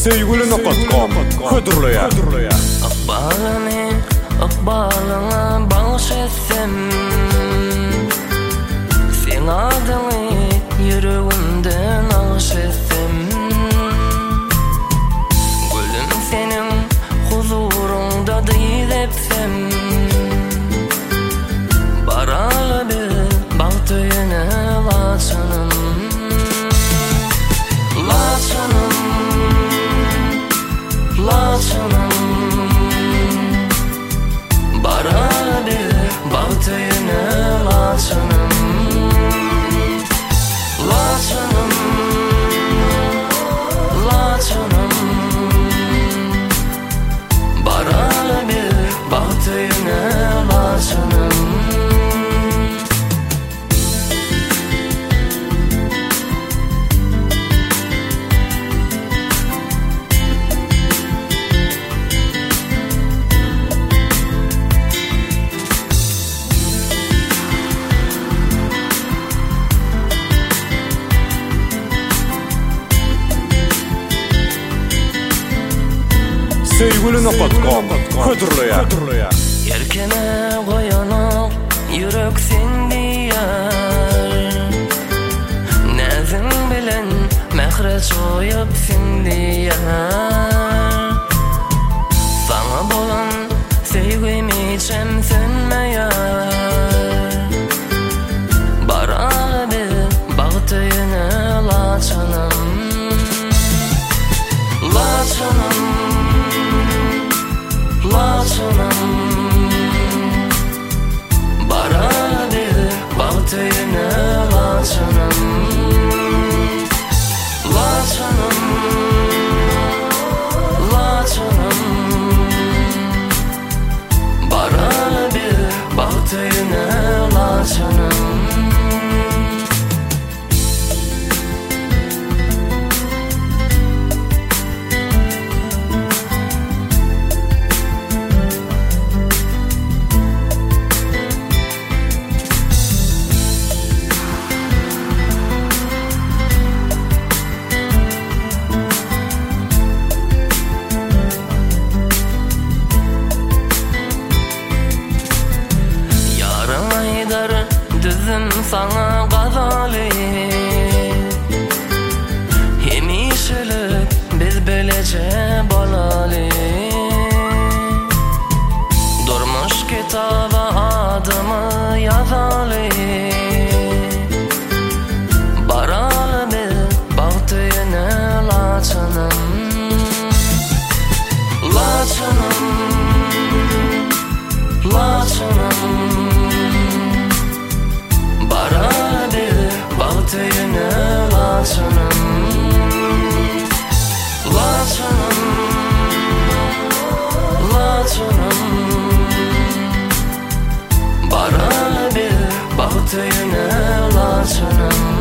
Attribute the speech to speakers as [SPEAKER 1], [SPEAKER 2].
[SPEAKER 1] Sevgili.com Hödürlüya
[SPEAKER 2] Akbalına bağış etsem, sen adını yüreğimden alış etsem, gülüm senin huzurunda değil etsem, baralı bir bağ töyüne laçanım, laçanım, laçanım. Bara bir bağ töyüne laçanım, laçanım, laçanım. Bara bir bağ töyüne laçanım.
[SPEAKER 1] Sevgili.com Hödürlüya
[SPEAKER 2] Yerkene koyanıp yürek sen diyar, nezin bilen mehreç oyup sen diyar. Sana bolan sevgim içem sönmeyar, bara bir bağ töyüne laçanım, laçanım, laçanım. Bara bir bağ töyüne laçanım, laçanım, laçanım. Bara bir bağ töyüne laçanım. Düzüm sana gazalı, hemişelik biz böylece balalı. Durmuş kitaba adımı yazalı, baralı bir bağ töyüne laçanım, laçanım, laçanım. Bara bir bağ töyüne laçanım, laçanım, laçanım. Bara bir bağ töyüne laçanım.